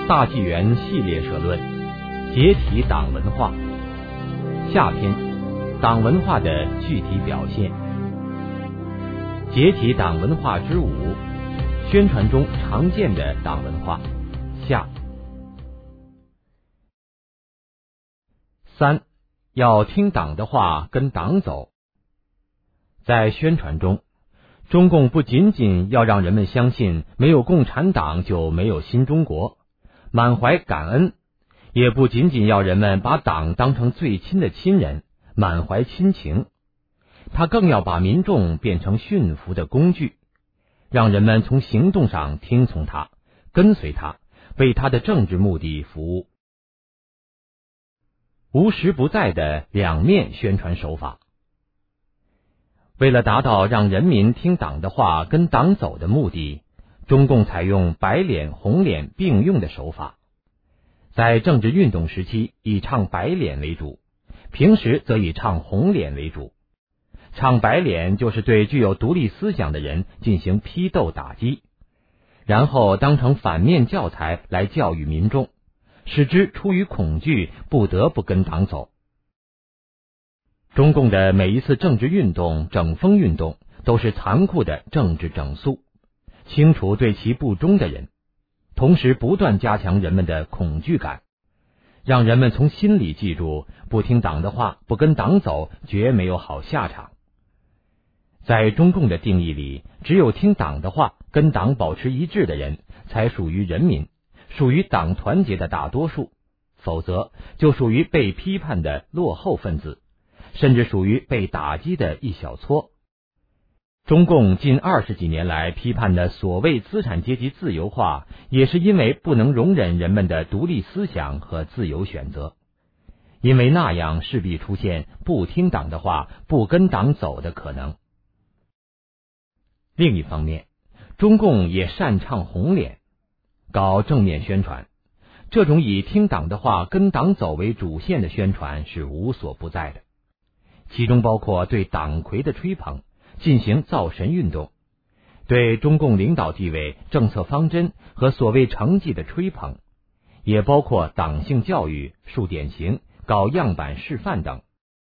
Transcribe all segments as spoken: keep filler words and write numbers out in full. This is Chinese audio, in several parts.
大纪元系列社论：解体党文化。下篇：党文化的具体表现。解体党文化之五：宣传中常见的党文化。下。三，要听党的话，跟党走。在宣传中，中共不仅仅要让人们相信没有共产党就没有新中国，满怀感恩，也不仅仅要人们把党当成最亲的亲人，满怀亲情，他更要把民众变成驯服的工具，让人们从行动上听从他，跟随他，为他的政治目的服务。无时不在的两面宣传手法。为了达到让人民听党的话，跟党走的目的，中共采用白脸红脸并用的手法。在政治运动时期以唱白脸为主，平时则以唱红脸为主。唱白脸就是对具有独立思想的人进行批斗打击，然后当成反面教材来教育民众，使之出于恐惧不得不跟党走。中共的每一次政治运动、整风运动都是残酷的政治整肃，清除对其不忠的人，同时不断加强人们的恐惧感，让人们从心里记住，不听党的话，不跟党走，绝没有好下场。在中共的定义里，只有听党的话，跟党保持一致的人，才属于人民，属于党团结的大多数，否则就属于被批判的落后分子，甚至属于被打击的一小撮。中共近二十几年来批判的所谓资产阶级自由化，也是因为不能容忍人们的独立思想和自由选择，因为那样势必出现不听党的话，不跟党走的可能。另一方面，中共也擅唱红脸，搞正面宣传，这种以听党的话，跟党走为主线的宣传是无所不在的，其中包括对党魁的吹捧，进行造神运动，对中共领导地位、政策方针和所谓成绩的吹捧，也包括党性教育、树典型、搞样板示范等。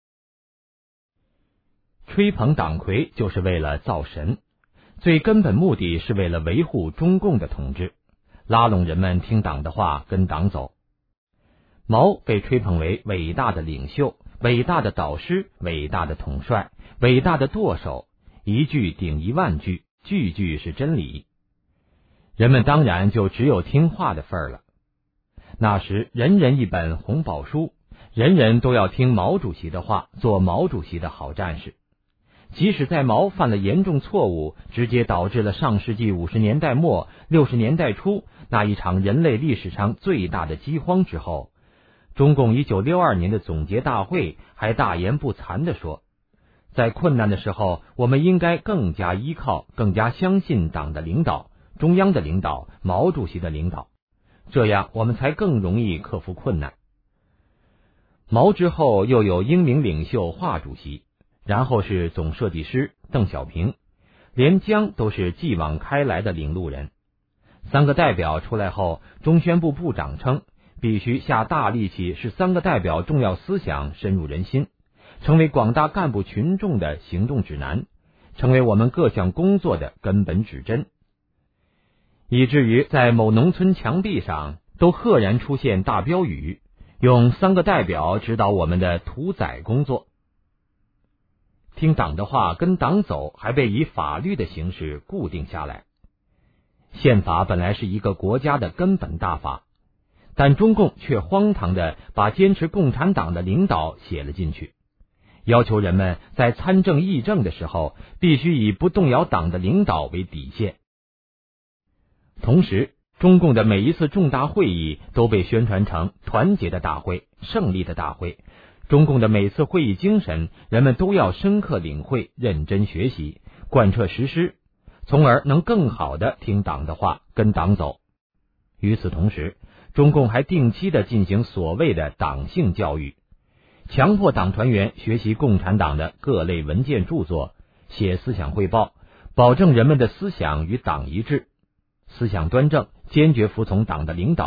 吹捧党魁就是为了造神，最根本目的是为了维护中共的统治，拉拢人们听党的话，跟党走。毛被吹捧为伟大的领袖、伟大的导师、伟大的统帅、伟大的舵手，一句顶一万句，句句是真理。人们当然就只有听话的份儿了。那时人人一本红宝书，人人都要听毛主席的话，做毛主席的好战士。即使在毛犯了严重错误，直接导致了上世纪五十年代末六十年代初那一场人类历史上最大的饥荒之后，中共一九六二年的总结大会还大言不惭地说，在困难的时候，我们应该更加依靠、更加相信党的领导、中央的领导、毛主席的领导，这样我们才更容易克服困难。毛之后又有英明领袖华主席，然后是总设计师邓小平，连江都是继往开来的领路人。三个代表出来后，中宣部部长称，必须下大力气使三个代表重要思想深入人心，成为广大干部群众的行动指南，成为我们各项工作的根本指针。以至于在某农村墙壁上都赫然出现大标语，用三个代表指导我们的屠宰工作。听党的话，跟党走，还被以法律的形式固定下来。宪法本来是一个国家的根本大法，但中共却荒唐地把坚持共产党的领导写了进去，要求人们在参政议政的时候，必须以不动摇党的领导为底线。同时，中共的每一次重大会议都被宣传成团结的大会、胜利的大会。中共的每次会议精神，人们都要深刻领会、认真学习、贯彻实施，从而能更好地听党的话，跟党走。与此同时，中共还定期地进行所谓的党性教育，强迫党团员学习共产党的各类文件著作，写思想汇报，保证人们的思想与党一致，思想端正，坚决服从党的领导，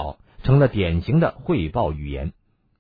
成了典型的汇报语言。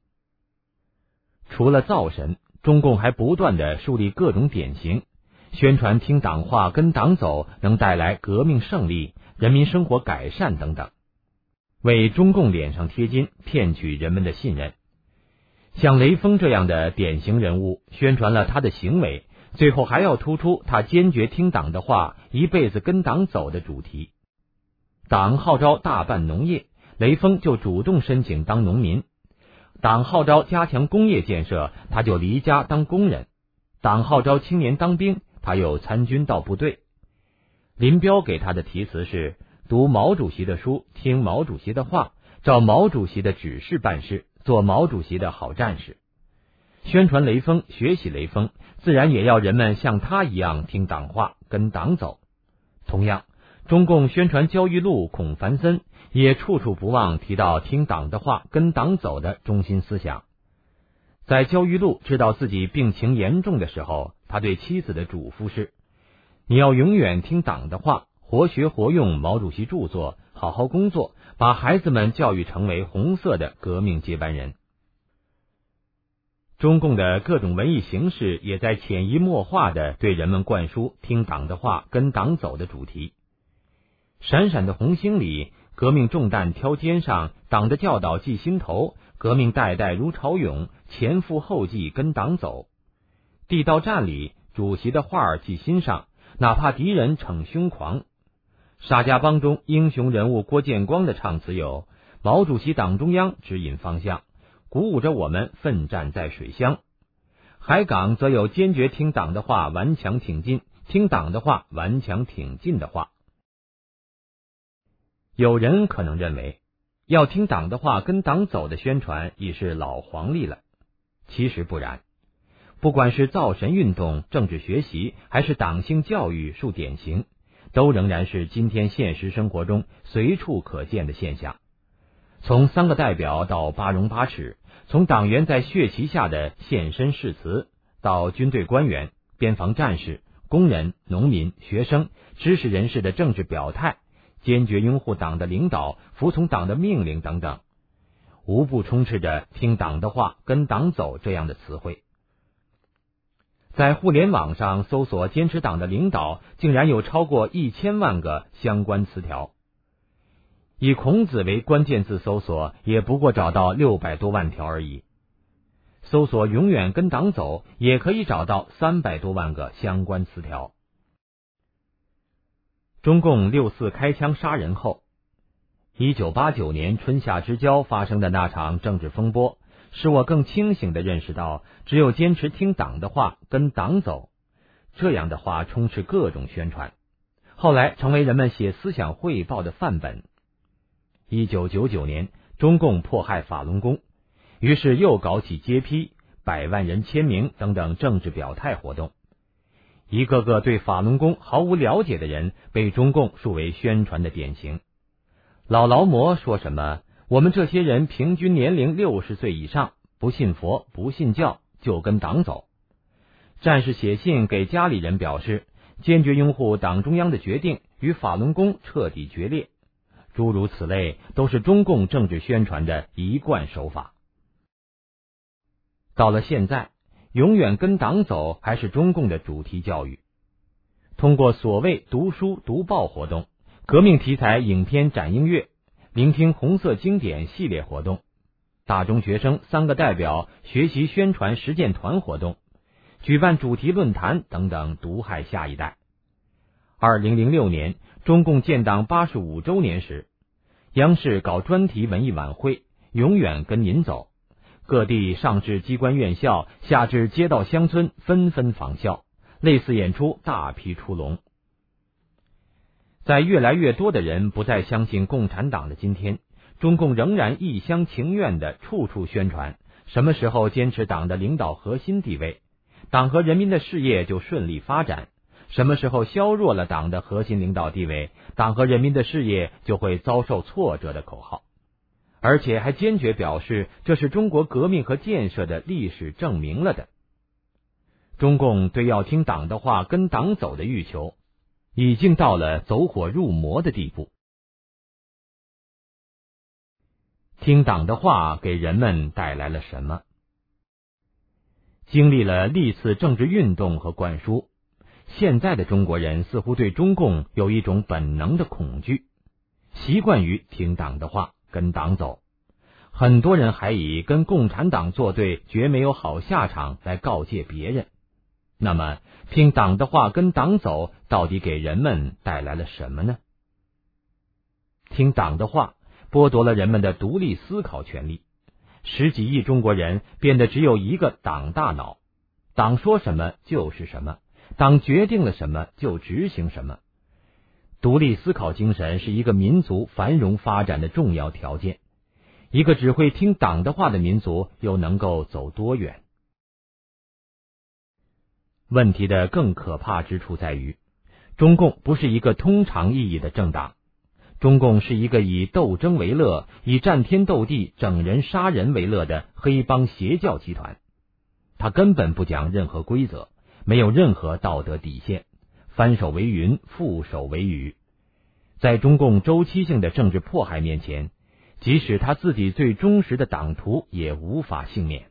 除了造神，中共还不断地树立各种典型，宣传听党话跟党走能带来革命胜利、人民生活改善等等，为中共脸上贴金，骗取人们的信任。像雷锋这样的典型人物，宣传了他的行为，最后还要突出他坚决听党的话，一辈子跟党走的主题。党号召大办农业，雷锋就主动申请当农民；党号召加强工业建设，他就离家当工人；党号召青年当兵，他又参军到部队。林彪给他的题词是：读毛主席的书，听毛主席的话，照毛主席的指示办事，做毛主席的好战士。宣传雷锋，学习雷锋，自然也要人们像他一样听党话，跟党走。同样，中共宣传焦裕禄、孔繁森，也处处不忘提到听党的话，跟党走的中心思想。在焦裕禄知道自己病情严重的时候，他对妻子的嘱咐是：你要永远听党的话，活学活用毛主席著作，好好工作，把孩子们教育成为红色的革命接班人。中共的各种文艺形式也在潜移默化地对人们灌输听党的话，跟党走的主题。闪闪的红星里，革命重担挑肩上，党的教导记心头，革命代代如潮涌，前赴后继跟党走。地道战里，主席的话记心上，哪怕敌人逞凶狂。沙家浜中英雄人物郭建光的唱词有：毛主席党中央指引方向，鼓舞着我们奋战在水乡。海港则有坚决听党的话，顽强挺进，听党的话，顽强挺进的话。有人可能认为，要听党的话，跟党走的宣传已是老黄历了。其实不然，不管是造神运动、政治学习，还是党性教育树典型，都仍然是今天现实生活中随处可见的现象。从三个代表到八荣八耻，从党员在血旗下的现身誓词，到军队官员、边防战士、工人、农民、学生、知识人士的政治表态，坚决拥护党的领导，服从党的命令等等，无不充斥着听党的话，跟党走这样的词汇。在互联网上搜索坚持党的领导，竟然有超过一千万个相关词条。以孔子为关键字搜索，也不过找到六百多万条而已。搜索永远跟党走，也可以找到三百多万个相关词条。中共六四开枪杀人后，一九八九年春夏之交发生的那场政治风波，使我更清醒地认识到，只有坚持听党的话，跟党走，这样的话充斥各种宣传，后来成为人们写思想汇报的范本。一九九九年，中共迫害法轮功，于是又搞起揭批、百万人签名等等政治表态活动。一个个对法轮功毫无了解的人，被中共树为宣传的典型。老劳模说什么，我们这些人平均年龄六十岁以上，不信佛不信教，就跟党走。战士写信给家里人表示，坚决拥护党中央的决定，与法轮功彻底决裂。诸如此类，都是中共政治宣传的一贯手法。到了现在，永远跟党走还是中共的主题教育。通过所谓读书读报活动、革命题材影片展映月、聆听红色经典系列活动、大中学生三个代表学习宣传实践团活动、举办主题论坛等等，毒害下一代。二零零六年，中共建党八十五周年时，央视搞专题文艺晚会，永远跟您走。各地上至机关院校，下至街道乡村，纷纷仿效，类似演出大批出笼。在越来越多的人不再相信共产党的今天，中共仍然一厢情愿地处处宣传，什么时候坚持党的领导核心地位，党和人民的事业就顺利发展；什么时候削弱了党的核心领导地位，党和人民的事业就会遭受挫折的口号。而且还坚决表示，这是中国革命和建设的历史证明了的。中共对要听党的话，跟党走的欲求，已经到了走火入魔的地步。 听党的话给人们带来了什么？经历了历次政治运动和灌输，现在的中国人似乎对中共有一种本能的恐惧，习惯于听党的话，跟党走。很多人还以跟共产党作对绝没有好下场来告诫别人。那么，听党的话跟党走，到底给人们带来了什么呢？听党的话剥夺了人们的独立思考权利，十几亿中国人变得只有一个党大脑，党说什么就是什么，党决定了什么就执行什么。独立思考精神是一个民族繁荣发展的重要条件，一个只会听党的话的民族又能够走多远？问题的更可怕之处在于，中共不是一个通常意义的政党，中共是一个以斗争为乐、以战天斗地、整人杀人为乐的黑帮邪教集团。他根本不讲任何规则，没有任何道德底线，翻手为云，覆手为雨。在中共周期性的政治迫害面前，即使他自己最忠实的党徒也无法幸免。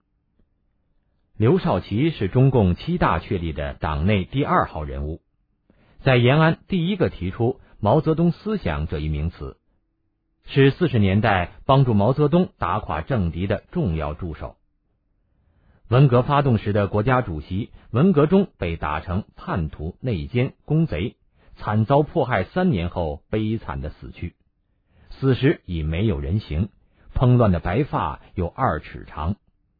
刘少奇是中共七大确立的党内第二号人物，在延安第一个提出毛泽东思想这一名词，是四十年代帮助毛泽东打垮政敌的重要助手。文革发动时的国家主席，文革中被打成叛徒、内奸、公贼，惨遭迫害三年后悲惨的死去，死时已没有人形，蓬乱的白发有二尺长。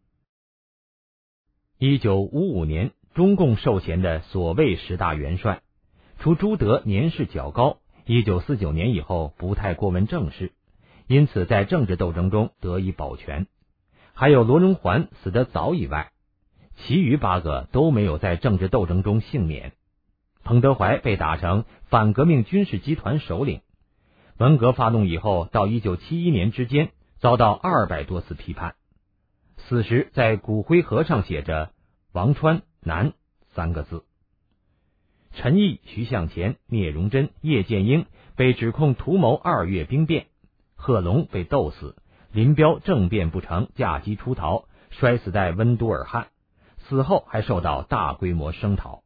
一九五五年，中共授衔的所谓十大元帅，除朱德年事较高，一九四九年以后不太过问政事，因此在政治斗争中得以保全。还有罗荣桓死得早以外，其余八个都没有在政治斗争中幸免。彭德怀被打成反革命军事集团首领，文革发动以后到一九七一年之间遭到二百多次批判，死时在骨灰盒上写着王川南三个字。陈毅、徐向前、聂荣臻、叶剑英被指控图谋二月兵变，贺龙被斗死，林彪政变不成，驾机出逃，摔死在温都尔汗，死后还受到大规模声讨。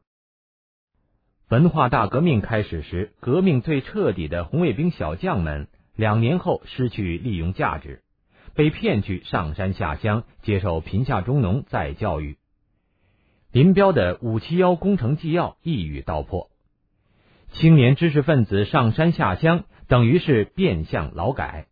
文化大革命开始时，革命最彻底的红卫兵小将们两年后失去利用价值，被骗去上山下乡接受贫下中农再教育。林彪的五七幺工程纪要一语道破，青年知识分子上山下乡等于是变相劳改。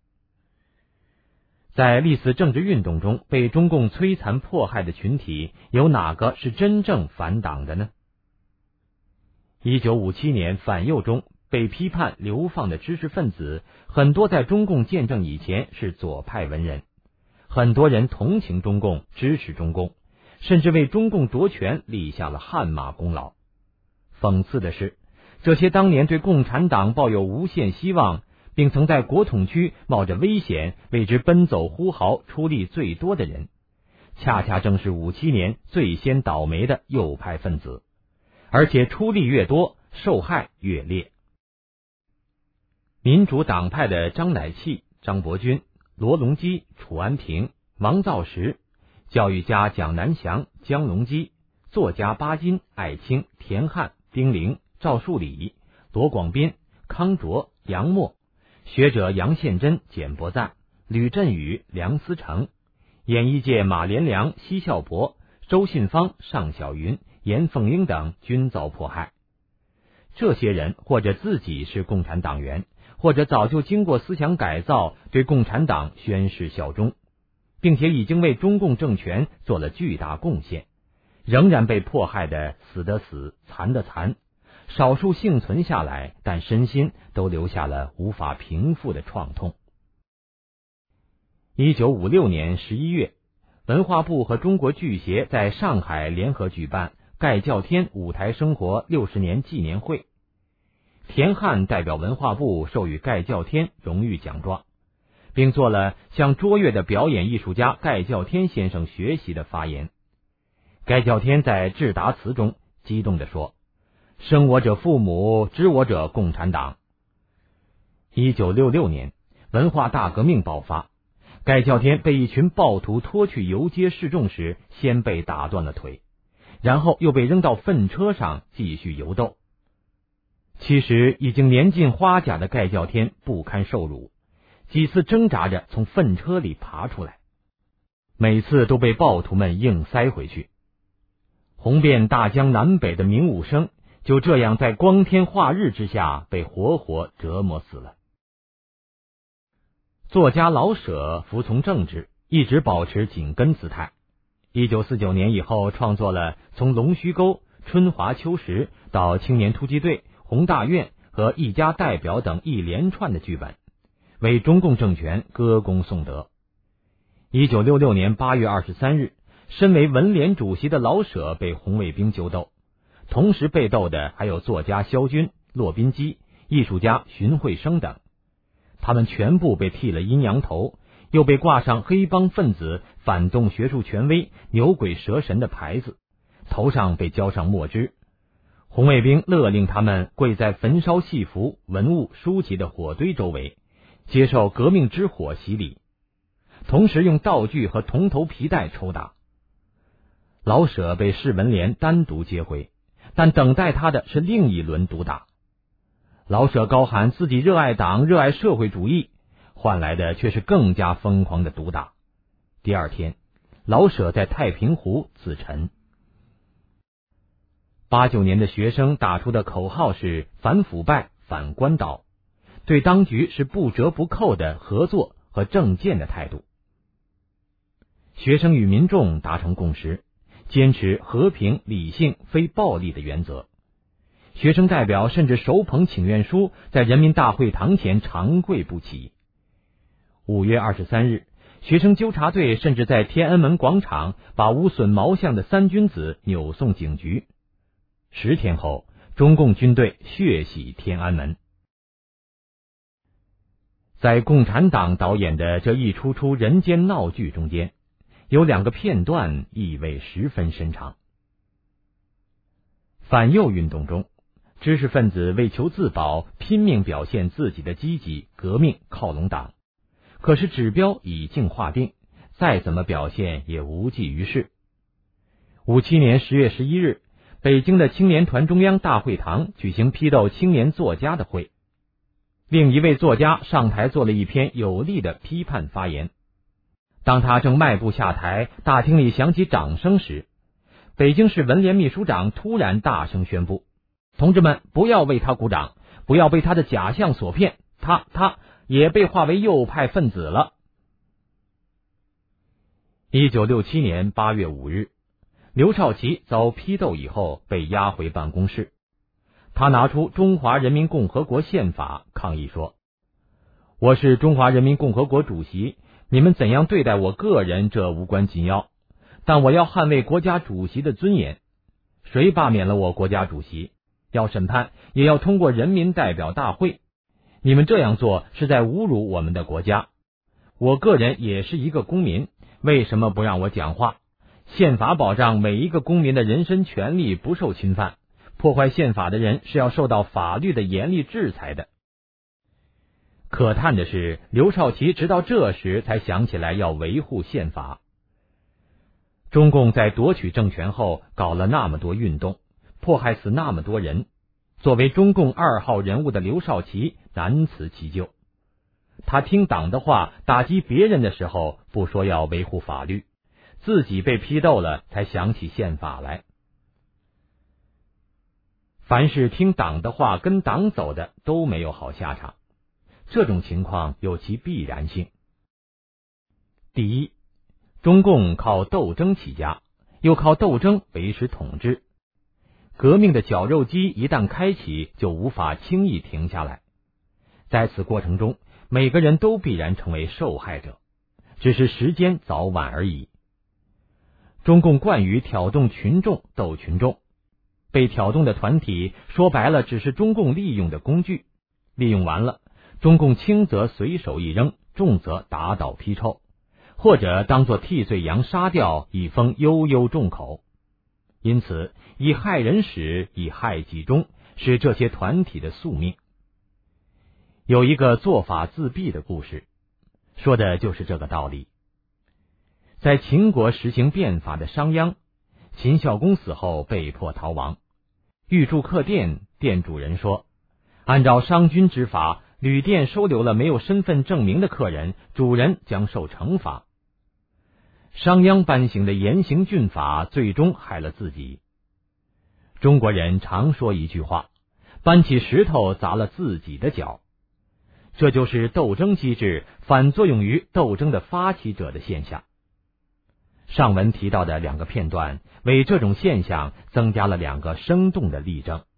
在历次政治运动中被中共摧残迫害的群体，有哪个是真正反党的呢？一九五七年反右中被批判流放的知识分子，很多在中共建政以前是左派文人，很多人同情中共，支持中共，甚至为中共夺权立下了汗马功劳。讽刺的是，这些当年对共产党抱有无限希望，并曾在国统区冒着危险为之奔走呼号出力最多的人，恰恰正是五七年最先倒霉的右派分子，而且出力越多，受害越烈。民主党派的张乃器、张伯钧、罗隆基、楚安平、王造时，教育家蒋南翔、江龙基，作家巴金、艾青、田汉、丁玲、赵树理、罗广斌、康卓、杨默，学者杨宪珍、简伯赞、吕振宇、梁思成，演艺界马连良、奚孝伯、周信芳、尚小云、严凤英等均遭迫害。这些人或者自己是共产党员，或者早就经过思想改造，对共产党宣誓效忠，并且已经为中共政权做了巨大贡献，仍然被迫害的死的死，残的残，少数幸存下来，但身心都留下了无法平复的创痛。一九五六年十一月，文化部和中国剧协在上海联合举办盖叫天舞台生活六十年纪念会，田汉代表文化部授予盖叫天荣誉奖状，并做了向卓越的表演艺术家盖叫天先生学习的发言。盖叫天在致答词中激动地说：“生我者父母，知我者共产党。”一九六六年， 文化大革命爆发。盖叫天被一群暴徒拖去游街示众时，先被打断了腿，然后又被扔到粪车上继续游斗。其实已经年近花甲的盖叫天不堪受辱，几次挣扎着从粪车里爬出来，每次都被暴徒们硬塞回去。红遍大江南北的明武生就这样在光天化日之下被活活折磨死了。作家老舍服从政治，一直保持紧跟姿态。一九四九年以后，创作了从龙须沟、春华秋实到青年突击队、宏大院和一家代表等一连串的剧本，为中共政权歌功颂德。一九六六年八月二十三日，身为文联主席的老舍被红卫兵揪斗，同时被斗的还有作家萧军、骆宾基、艺术家荀慧生等。他们全部被剃了阴阳头，又被挂上黑帮分子、反动学术权威、牛鬼蛇神的牌子，头上被浇上墨汁。红卫兵勒令他们跪在焚烧戏服、文物、书籍的火堆周围，接受革命之火洗礼，同时用道具和铜头皮带抽打。老舍被市文联单独接回，但等待他的是另一轮毒打。老舍高喊自己热爱党、热爱社会主义，换来的却是更加疯狂的毒打。第二天，老舍在太平湖自沉。八九年的学生打出的口号是反腐败、反官倒，对当局是不折不扣的合作和正见的态度。学生与民众达成共识，坚持和平、理性、非暴力的原则。学生代表甚至手捧请愿书，在人民大会堂前长跪不起。五月二十三日，学生纠察队甚至在天安门广场把无损毛像的三君子扭送警局。十天后，中共军队血洗天安门。在共产党导演的这一出出人间闹剧中间，有两个片段意味十分深长。反右运动中，知识分子为求自保，拼命表现自己的积极革命，靠拢党。可是指标已经划定，再怎么表现也无济于事。五七年十月十一日，北京的青年团中央大会堂举行批斗青年作家的会，另一位作家上台做了一篇有力的批判发言。当他正迈步下台，大厅里响起掌声时，北京市文联秘书长突然大声宣布：同志们，不要为他鼓掌，不要被他的假象所骗，他他也被划为右派分子了。一九六七年八月五日，刘少奇遭批斗以后被押回办公室，他拿出中华人民共和国宪法抗议说：我是中华人民共和国主席，你们怎样对待我个人这无关紧要，但我要捍卫国家主席的尊严。谁罢免了我国家主席，要审判也要通过人民代表大会，你们这样做是在侮辱我们的国家。我个人也是一个公民，为什么不让我讲话？宪法保障每一个公民的人身权利不受侵犯，破坏宪法的人是要受到法律的严厉制裁的。可叹的是，刘少奇直到这时才想起来要维护宪法。中共在夺取政权后搞了那么多运动，迫害死那么多人，作为中共二号人物的刘少奇难辞其咎。他听党的话，打击别人的时候不说要维护法律，自己被批斗了才想起宪法来。凡是听党的话跟党走的都没有好下场，这种情况有其必然性。第一，中共靠斗争起家，又靠斗争维持统治。革命的绞肉机一旦开启，就无法轻易停下来。在此过程中，每个人都必然成为受害者，只是时间早晚而已。中共惯于挑动群众斗群众，被挑动的团体说白了只是中共利用的工具，利用完了，中共轻则随手一扔，重则打倒批臭，或者当作替罪羊杀掉，以封悠悠众口。因此，以害人始，以害己终，是这些团体的宿命。 有一个做法自毙的故事，说的就是这个道理。在秦国实行变法的商鞅，秦孝公死后被迫逃亡，欲筑客店，店主人说，按照商君之法，旅店收留了没有身份证明的客人，主人将受惩罚。商鞅颁行的严刑峻法最终害了自己。中国人常说一句话，搬起石头砸了自己的脚，这就是斗争机制反作用于斗争的发起者的现象。上文提到的两个片段为这种现象增加了两个生动的例证。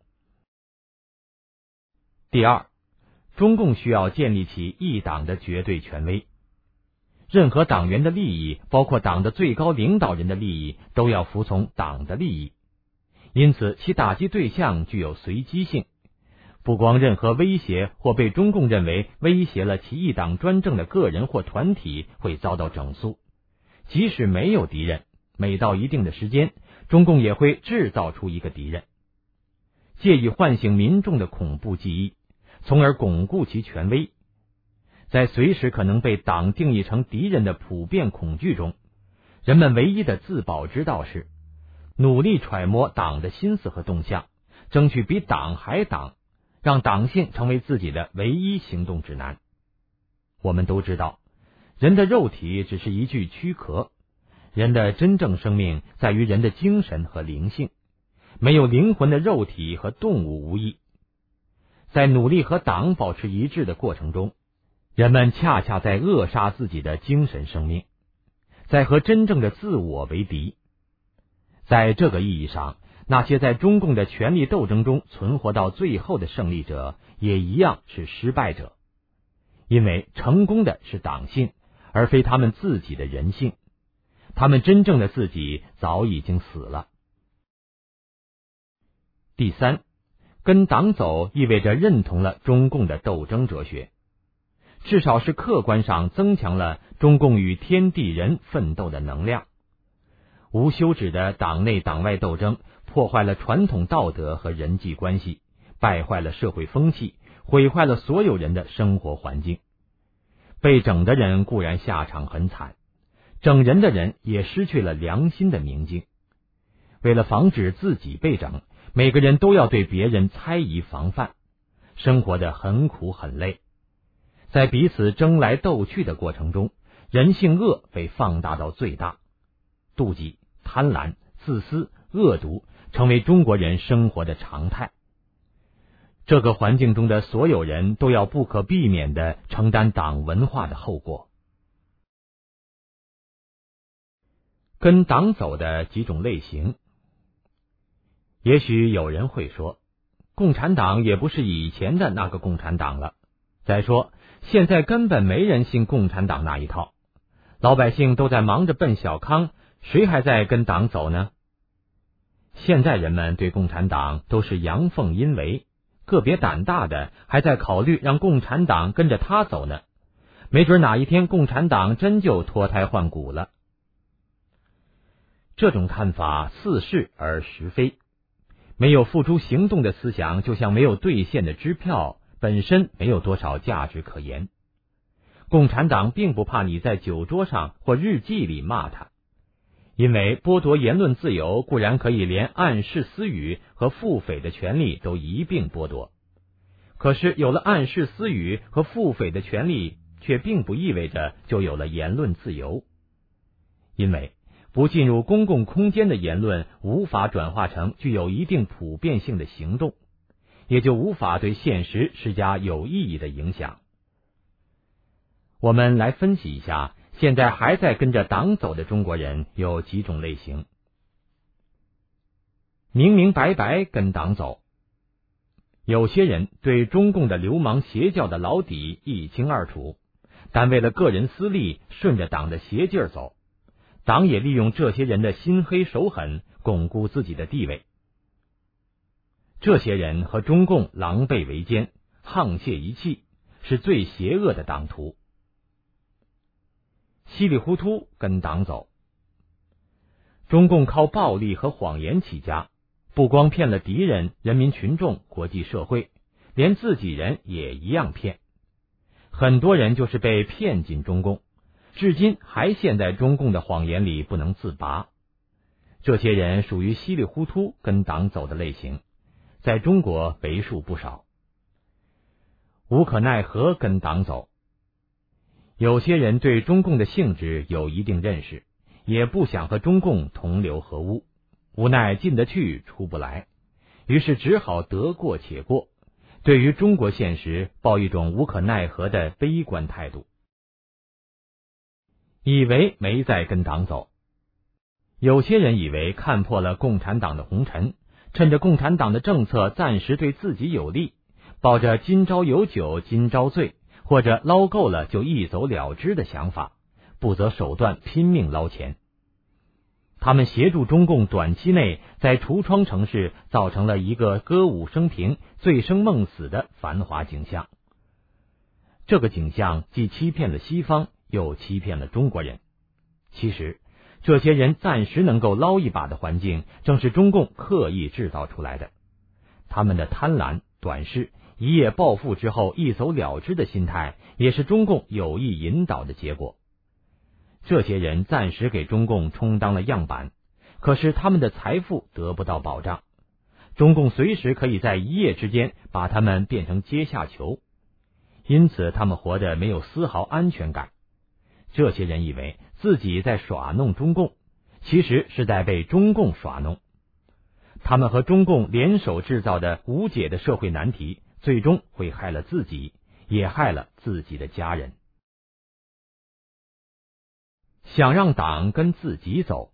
第二，中共需要建立起一党的绝对权威，任何党员的利益，包括党的最高领导人的利益，都要服从党的利益，因此其打击对象具有随机性。不光任何威胁或被中共认为威胁了其一党专政的个人或团体会遭到整肃，即使没有敌人，每到一定的时间，中共也会制造出一个敌人，借以唤醒民众的恐怖记忆，从而巩固其权威。在随时可能被党定义成敌人的普遍恐惧中，人们唯一的自保之道是努力揣摩党的心思和动向，争取比党还党，让党性成为自己的唯一行动指南。我们都知道，人的肉体只是一具躯壳，人的真正生命在于人的精神和灵性，没有灵魂的肉体和动物无异。在努力和党保持一致的过程中，人们恰恰在扼杀自己的精神生命，在和真正的自我为敌。在这个意义上，那些在中共的权力斗争中存活到最后的胜利者，也一样是失败者，因为成功的是党性，而非他们自己的人性。他们真正的自己早已经死了。第三，跟党走意味着认同了中共的斗争哲学，至少是客观上增强了中共与天地人奋斗的能量。无休止的党内党外斗争破坏了传统道德和人际关系，败坏了社会风气，毁坏了所有人的生活环境。被整的人固然下场很惨，整人的人也失去了良心的宁静。为了防止自己被整，每个人都要对别人猜疑防范，生活得很苦很累。在彼此争来斗去的过程中，人性恶被放大到最大，妒忌、贪婪、自私、恶毒成为中国人生活的常态。这个环境中的所有人都要不可避免地承担党文化的后果。跟党走的几种类型。也许有人会说，共产党也不是以前的那个共产党了。再说，现在根本没人信共产党那一套，老百姓都在忙着奔小康，谁还在跟党走呢？现在人们对共产党都是阳奉阴违，个别胆大的还在考虑让共产党跟着他走呢，没准哪一天共产党真就脱胎换骨了。这种看法似是而实非，没有付诸行动的思想就像没有兑现的支票，本身没有多少价值可言。共产党并不怕你在酒桌上或日记里骂他，因为剥夺言论自由固然可以连暗示私语和腹诽的权利都一并剥夺，可是有了暗示私语和腹诽的权利，却并不意味着就有了言论自由。因为不进入公共空间的言论无法转化成具有一定普遍性的行动，也就无法对现实施加有意义的影响。我们来分析一下，现在还在跟着党走的中国人有几种类型。明明白白跟党走。有些人对中共的流氓邪教的老底一清二楚，但为了个人私利，顺着党的邪劲儿走。党也利用这些人的心黑手狠，巩固自己的地位。这些人和中共狼狈为奸，沆瀣一气，是最邪恶的党徒。稀里糊涂跟党走。中共靠暴力和谎言起家，不光骗了敌人、人民群众、国际社会，连自己人也一样骗， 很多人就是被骗进中共，至今还陷在中共的谎言里不能自拔。这些人属于稀里糊涂跟党走的类型，在中国为数不少。无可奈何跟党走，有些人对中共的性质有一定认识，也不想和中共同流合污，无奈进得去出不来，于是只好得过且过，对于中国现实抱一种无可奈何的悲观态度，以为没在跟党走。有些人以为看破了共产党的红尘，趁着共产党的政策暂时对自己有利，抱着今朝有酒今朝醉，或者捞够了就一走了之的想法，不择手段拼命捞钱。他们协助中共短期内在橱窗城市造成了一个歌舞升平、醉生梦死的繁华景象。这个景象既欺骗了西方，又欺骗了中国人。其实这些人暂时能够捞一把的环境，正是中共刻意制造出来的。他们的贪婪、短视、一夜暴富之后一走了之的心态，也是中共有意引导的结果。这些人暂时给中共充当了样板，可是他们的财富得不到保障，中共随时可以在一夜之间把他们变成阶下囚，因此他们活得没有丝毫安全感。这些人以为自己在耍弄中共，其实是在被中共耍弄。他们和中共联手制造的无解的社会难题，最终会害了自己，也害了自己的家人。想让党跟自己走，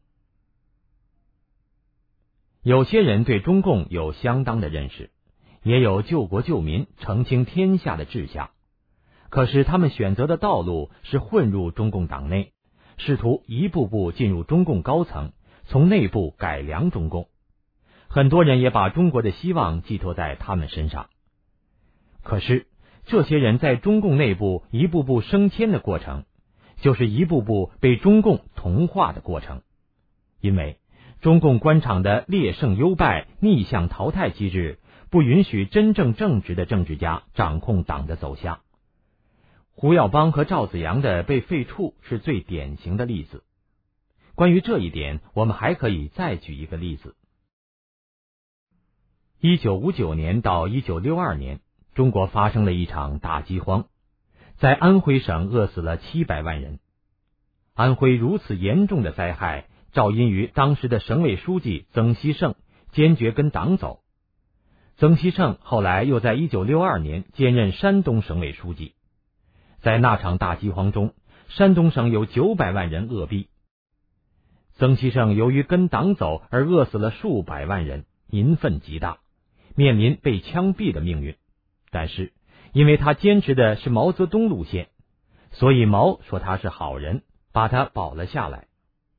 有些人对中共有相当的认识，也有救国救民、澄清天下的志向。可是他们选择的道路是混入中共党内，试图一步步进入中共高层，从内部改良中共。很多人也把中国的希望寄托在他们身上。可是这些人在中共内部一步步升迁的过程，就是一步步被中共同化的过程。因为中共官场的劣胜优败、逆向淘汰机制，不允许真正正直的政治家掌控党的走向。胡耀邦和赵紫阳的被废黜是最典型的例子。关于这一点，我们还可以再举一个例子。一九五九年到一九六二年，中国发生了一场大饥荒，在安徽省饿死了七百万人。安徽如此严重的灾害，肇因于当时的省委书记曾希圣坚决跟党走。曾希圣后来又在一九六二年兼任山东省委书记。在那场大饥荒中，山东省有九百万人饿毙。曾希圣由于跟党走而饿死了数百万人，民愤极大，面临被枪毙的命运。但是因为他坚持的是毛泽东路线，所以毛说他是好人，把他保了下来。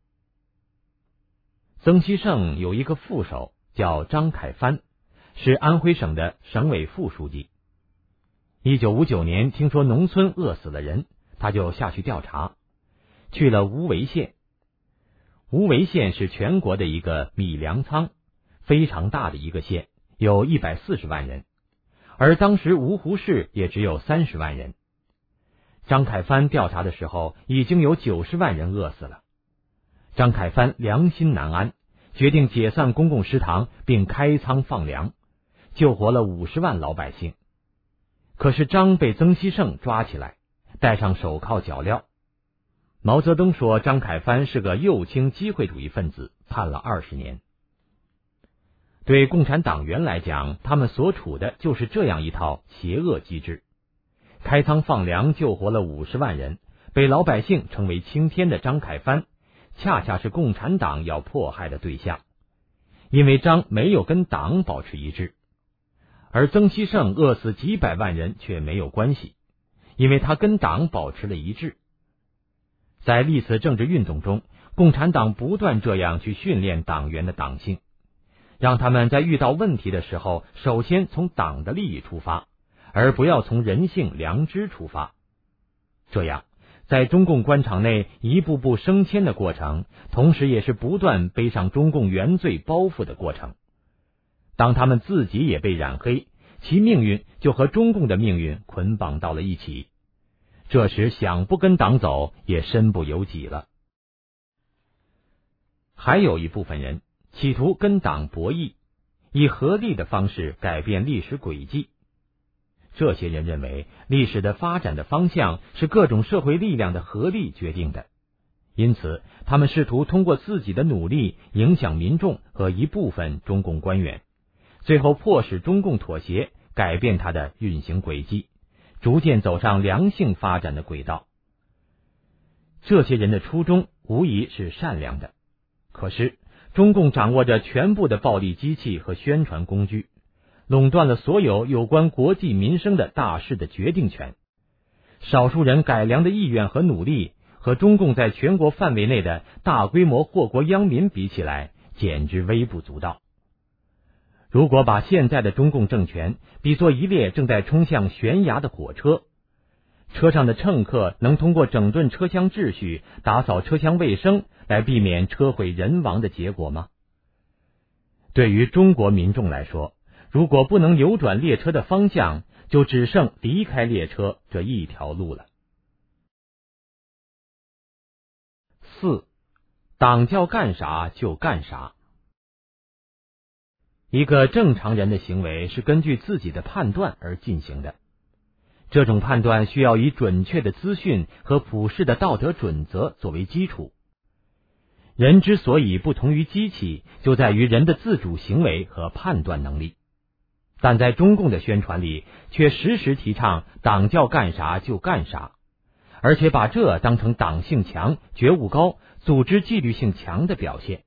曾希圣有一个副手叫张凯帆，是安徽省的省委副书记。一九五九年听说农村饿死了人，他就下去调查，去了无为县。无为县是全国的一个米粮仓，非常大的一个县，有一百四十万人，而当时芜湖市也只有三十万人。张凯帆调查的时候，已经有九十万人饿死了。张凯帆良心难安，决定解散公共食堂，并开仓放粮，救活了五十万老百姓。可是张被曾希圣抓起来，戴上手铐脚镣。毛泽东说张凯帆是个右倾机会主义分子，判了二十年。对共产党员来讲，他们所处的就是这样一套邪恶机制。开仓放粮救活了五十万人，被老百姓称为青天的张凯帆，恰恰是共产党要迫害的对象。因为张没有跟党保持一致，而曾希圣饿死几百万人却没有关系，因为他跟党保持了一致。在历次政治运动中，共产党不断这样去训练党员的党性，让他们在遇到问题的时候，首先从党的利益出发，而不要从人性良知出发。这样在中共官场内一步步升迁的过程，同时也是不断背上中共原罪包袱的过程。当他们自己也被染黑，其命运就和中共的命运捆绑到了一起。 这时想不跟党走也身不由己了。还有一部分人企图跟党博弈，以合力的方式改变历史轨迹。这些人认为历史的发展的方向是各种社会力量的合力决定的，因此他们试图通过自己的努力影响民众和一部分中共官员，最后迫使中共妥协，改变它的运行轨迹，逐渐走上良性发展的轨道。这些人的初衷无疑是善良的，可是中共掌握着全部的暴力机器和宣传工具，垄断了所有有关国计民生的大事的决定权。少数人改良的意愿和努力和中共在全国范围内的大规模祸国殃民比起来，简直微不足道。如果把现在的中共政权比作一列正在冲向悬崖的火车，车上的乘客能通过整顿车厢秩序、打扫车厢卫生来避免车毁人亡的结果吗？对于中国民众来说，如果不能扭转列车的方向，就只剩离开列车这一条路了。四，党叫干啥就干啥。一个正常人的行为是根据自己的判断而进行的，这种判断需要以准确的资讯和普世的道德准则作为基础。人之所以不同于机器，就在于人的自主行为和判断能力。但在中共的宣传里，却时时提倡党叫干啥就干啥，而且把这当成党性强、觉悟高、组织纪律性强的表现。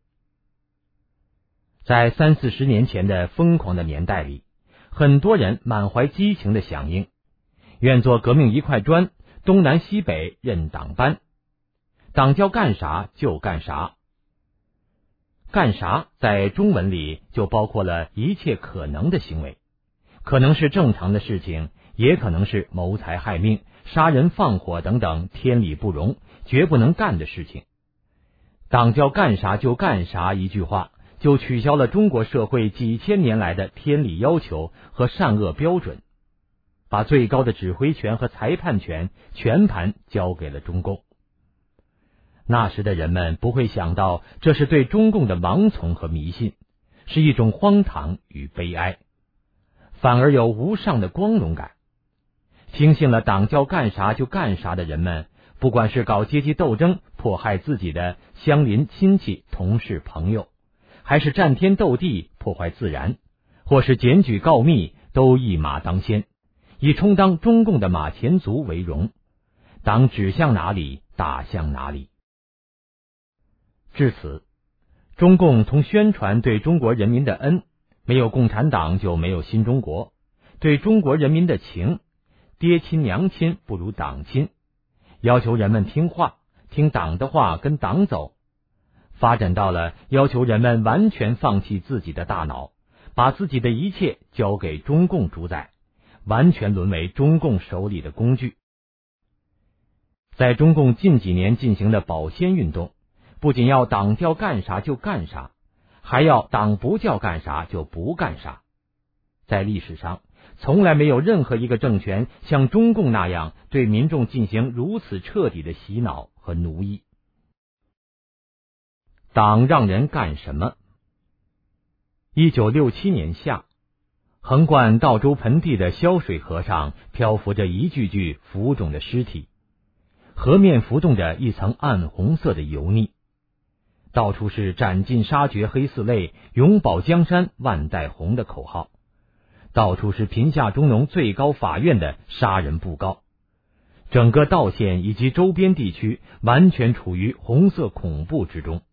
在三四十年前的疯狂的年代里，很多人满怀激情的响应，愿做革命一块砖，东南西北任党搬，党叫干啥就干啥。干啥在中文里就包括了一切可能的行为，可能是正常的事情，也可能是谋财害命、杀人放火等等天理不容、绝不能干的事情。党叫干啥就干啥一句话，就取消了中国社会几千年来的天理要求和善恶标准，把最高的指挥权和裁判权全盘交给了中共。那时的人们不会想到这是对中共的盲从和迷信，是一种荒唐与悲哀，反而有无上的光荣感。听信了党叫干啥就干啥的人们，不管是搞阶级斗争迫害自己的乡邻亲戚同事朋友，还是战天斗地破坏自然，或是检举告密，都一马当先，以充当中共的马前卒为荣，党指向哪里打向哪里。至此，中共从宣传对中国人民的恩，没有共产党就没有新中国，对中国人民的情，爹亲娘亲不如党亲，要求人们听话，听党的话，跟党走，发展到了要求人们完全放弃自己的大脑，把自己的一切交给中共主宰，完全沦为中共手里的工具。在中共近几年进行的保鲜运动，不仅要党叫干啥就干啥，还要党不叫干啥就不干啥。在历史上，从来没有任何一个政权像中共那样对民众进行如此彻底的洗脑和奴役。党让人干什么？一九六七年夏，横贯道州盆地的萧水河上漂浮着一具具浮肿的尸体，河面浮动着一层暗红色的油腻，到处是斩尽杀绝黑四类、永保江山万代红的口号，到处是贫下中农最高法院的杀人布告，整个道县以及周边地区完全处于红色恐怖之中。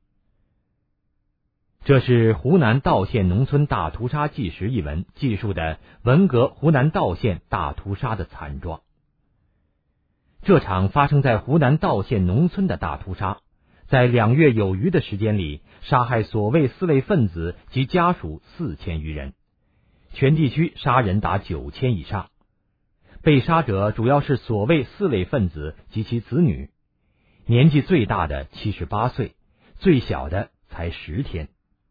这是湖南道县农村大屠杀纪实一文记述的文革湖南道县大屠杀的惨状。这场发生在湖南道县农村的大屠杀，在两月有余的时间里，杀害所谓四类分子及家属四千余人，全地区杀人达九千以上。被杀者主要是所谓四类分子及其子女，年纪最大的七十八岁，最小的才十天。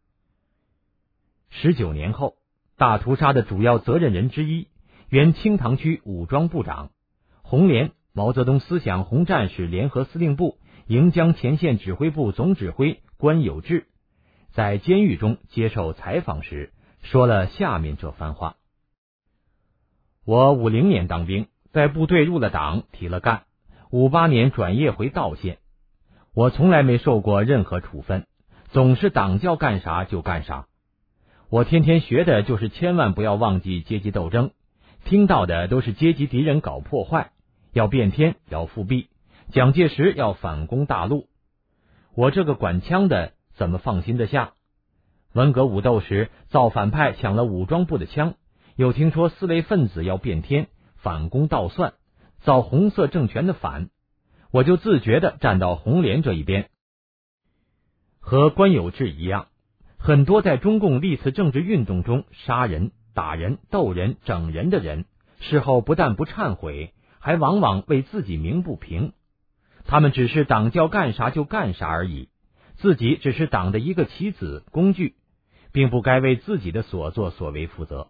十九年后，大屠杀的主要责任人之一，原清塘区武装部长、红连毛泽东思想红战士联合司令部营江前线指挥部总指挥关有志在监狱中接受采访时说了下面这番话：我五零年当兵，在部队入了党，提了干，五八年转业回道县，我从来没受过任何处分，总是党叫干啥就干啥。我天天学的就是千万不要忘记阶级斗争，听到的都是阶级敌人搞破坏，要变天，要复辟，蒋介石要反攻大陆。我这个管枪的怎么放心得下？文革武斗时，造反派抢了武装部的枪，又听说四类分子要变天，反攻倒算，造红色政权的反，我就自觉地站到红联这一边。和关有志一样，很多在中共历次政治运动中杀人、打人、斗人、整人的人，事后不但不忏悔，还往往为自己鸣不平。他们只是党叫干啥就干啥而已，自己只是党的一个棋子、工具，并不该为自己的所作所为负责。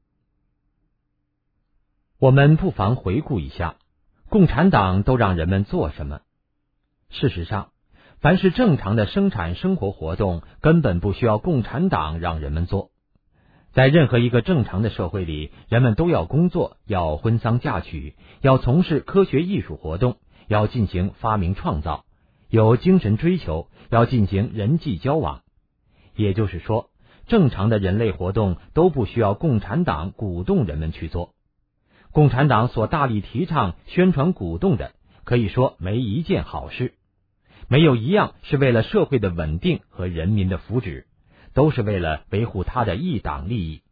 我们不妨回顾一下，共产党都让人们做什么？事实上，凡是正常的生产生活活动，根本不需要共产党让人们做。在任何一个正常的社会里，人们都要工作，要婚丧嫁娶，要从事科学艺术活动，要进行发明创造，有精神追求，要进行人际交往。也就是说，正常的人类活动都不需要共产党鼓动人们去做。共产党所大力提倡、宣传、鼓动的，可以说没一件好事，没有一样是为了社会的稳定和人民的福祉，都是为了维护他的一党利益。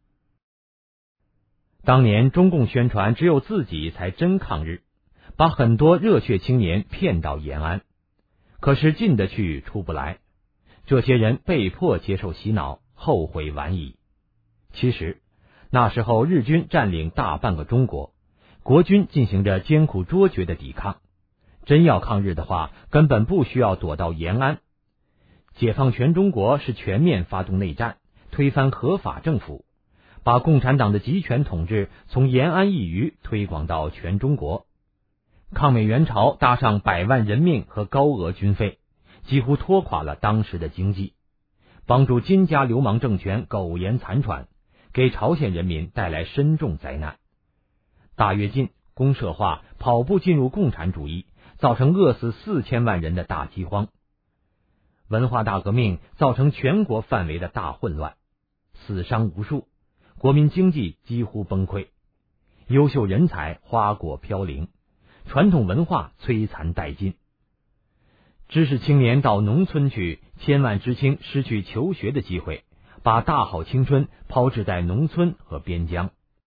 当年中共宣传只有自己才真抗日，把很多热血青年骗到延安，可是进得去出不来，这些人被迫接受洗脑，后悔晚矣。其实那时候日军占领大半个中国，国军进行着艰苦卓绝的抵抗，真要抗日的话，根本不需要躲到延安。解放全中国是全面发动内战，推翻合法政府，把共产党的集权统治从延安一隅推广到全中国。抗美援朝搭上百万人命和高额军费，几乎拖垮了当时的经济，帮助金家流氓政权苟延残喘，给朝鲜人民带来深重灾难。大跃进、公社化跑步进入共产主义，造成饿死四千万人的大饥荒。文化大革命造成全国范围的大混乱，死伤无数，国民经济几乎崩溃，优秀人才花果飘零，传统文化摧残殆尽。知识青年到农村去，千万知青失去求学的机会，把大好青春抛掷在农村和边疆。